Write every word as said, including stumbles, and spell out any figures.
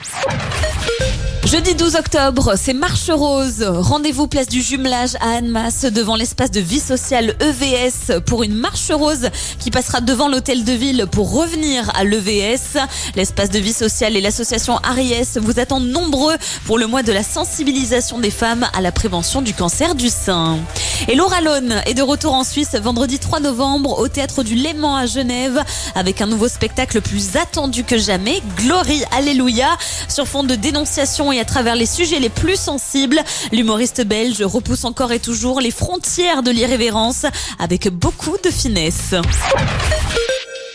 Jeudi douze octobre, c'est Marche Rose. Rendez-vous place du Jumelage à Annemasse devant l'espace de vie sociale E V S pour une marche rose qui passera devant l'hôtel de ville pour revenir à l'E V S. L'espace de vie sociale et l'association Ariès vous attendent nombreux pour le mois de la sensibilisation des femmes à la prévention du cancer du sein. Et Laura Lone est de retour en Suisse vendredi trois novembre au théâtre du Léman à Genève avec un nouveau spectacle plus attendu que jamais, Glory Alléluia, sur fond de dénonciation et à travers les sujets les plus sensibles. L'humoriste belge repousse encore et toujours les frontières de l'irrévérence avec beaucoup de finesse.